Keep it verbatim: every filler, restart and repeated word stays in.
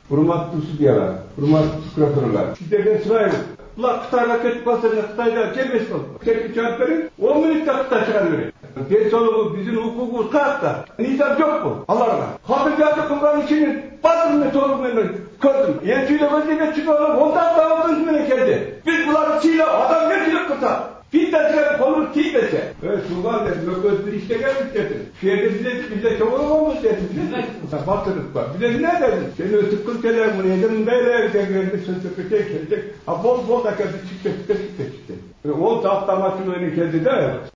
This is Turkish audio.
Hurmatlı sudyalar, hurmatlı prokurorlar. Sizlerden sırayım. Ulan Kıtay'la kötü basınca Kıtay'da gelmesin oldu. Teknik cevap verin, on minutte Kıtay çıkarıverin. Ders oluğu bizim hukukumuz kalkta. Nizam yok mu? Allah'ına. Hafızatı Kur'an içinin basını sorumluluğunu gördüm. Yentüyle vaziyet çıkıyor, ondan daha özümüne geldi. Biz bunları çiğle, adam ne çiğle kısa. Bir de çıkarıp kolunu çiğlese. Evet, Sultan dedim, yok öz bir işte gelmiş dedim. Şehirde bize, bize çok olmamış dedim. Bize batırıp var. Bize ne dedim? Seni ötüp kırkeler bunu yedim, neyle gidelim, sözü tek gelecek. Ha bol bol da geldi, çıktı, çıktı, çıktı, çıktı. O tahta maçın önü geldi de.